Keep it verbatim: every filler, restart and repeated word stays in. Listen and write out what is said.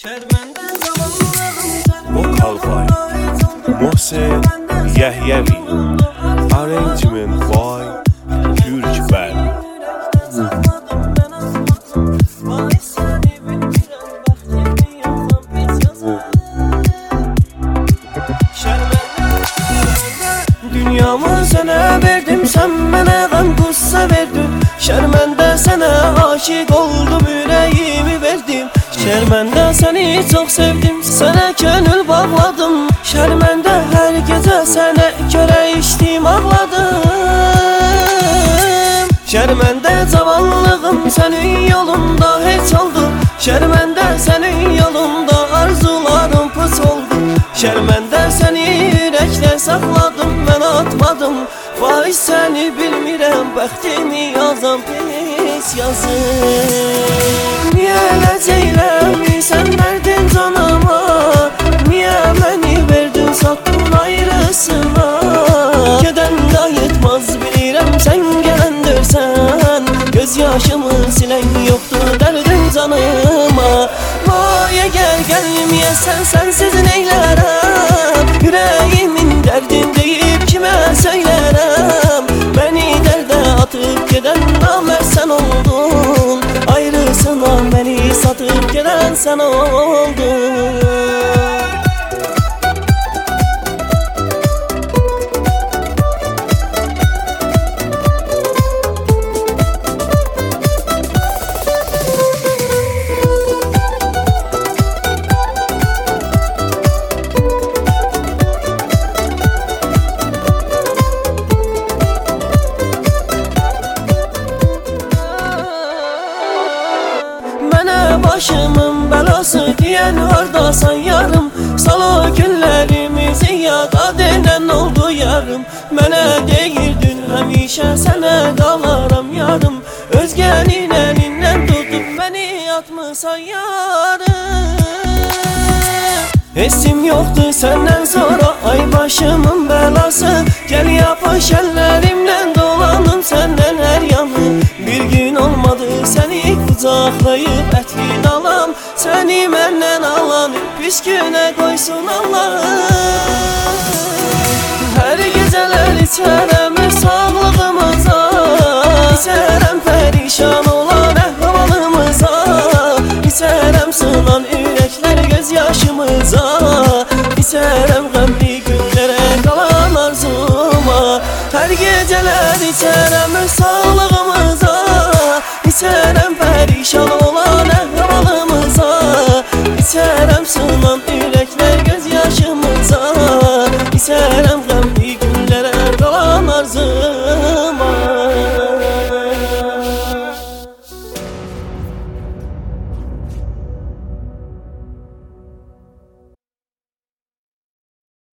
Vocal by Mohsen Yahyavi. Arrangement by Gürcübel. Dünyamı sana verdim, sen bana gam gussa verdin. Şermende sana aşık oldum, yüreğimi verdim. Şermende seni çok sevdim, sana gönül bağladım. Şermende her gece sana göre içtim, ağladım. Şermende zavallığım senin yolunda hiç oldu. Şermende senin yolunda arzularım pıs oldu. Şermende seni yürekle sakladım, ben atmadım. Vay seni bilmirəm, bəxtimi yazam pis yazım. Niye ləcəyləm, sen verdin canıma? Niye beni verdin, sattın ayrısına? Geden qayıtmaz bilirəm, sen gələndirsən. Göz yaşımı silən yoktur dərdin canıma. Vay əgər gəlməyəsən, sensiz neylərəm? Yüreğimin dərdin deyip kime söylerəm? Beni derde atıp giden namert sen oldun. Ayrısına beni satıp gelen sen oldun. Başımın belası diyen hardasan yarım. Salı günlerimizi yada denen oldu yarım. Mənə deyirdin həmişə sənə qalaram yarım. Özgənin əlindən tutup beni atmısan yarım. Esim yoktu senden sonra, ay başımın belası. Gel yapış ellerimden dolanım senden her yanı. Bir gün olmadı seni kucaklayıp ətlin alam. Seni məndən alan pis günə qoysun Allah. Her geceler içərəm sağlığımıza, İçərəm perişan olan əhvalımıza. İçərəm sınan ürəklər göz yaşımıza. İçərəm qəmli günlərə qalan arzuma. Her geceler içərəm sağlığımıza, İçərəm perişan olan əhvalımıza. İçərəm sınan ürəklər göz yaşımıza. İçərəm